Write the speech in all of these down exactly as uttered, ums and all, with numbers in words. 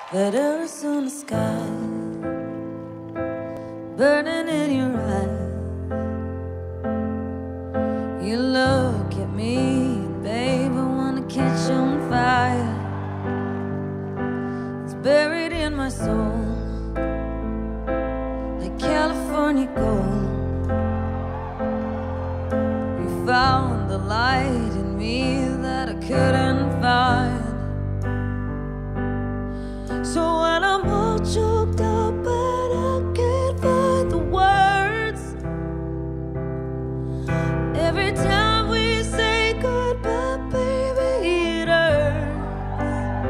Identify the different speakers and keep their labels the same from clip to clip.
Speaker 1: Letters on the sky, burning in your eyes. You look at me, babe, I wanna catch on fire. It's buried in my soul, like California gold. You found the light in me that I couldn't find. So when I'm all choked up but I can't find the words, every time we say goodbye, baby, it hurts.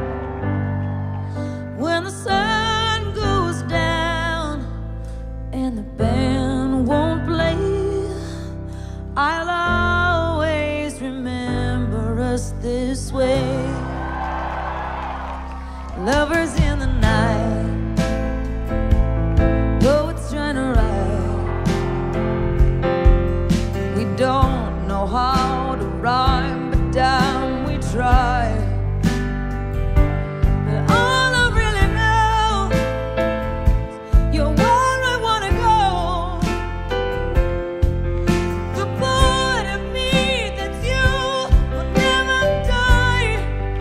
Speaker 1: When the sun goes down and the band won't play, I'll always remember us this way. Lovers in the night, poets trying to write. We don't know how to rhyme, but damn, we try. But all I really know is you're where I wanna go. The part of me that's you will never die.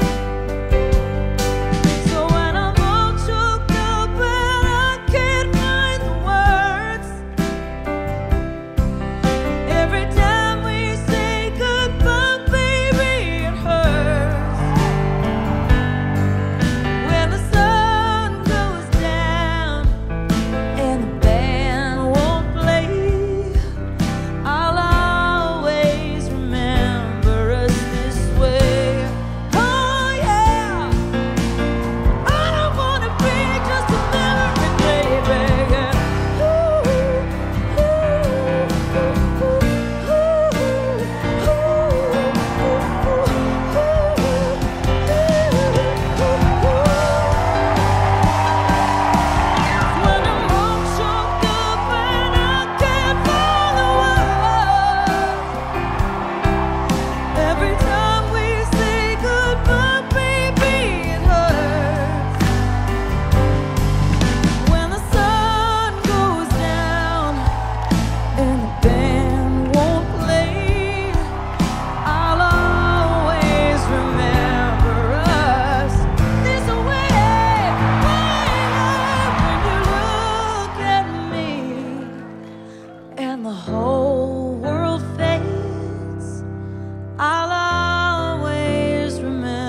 Speaker 1: And the whole world fades, I'll always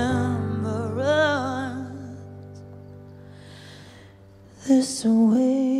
Speaker 1: remember us this way.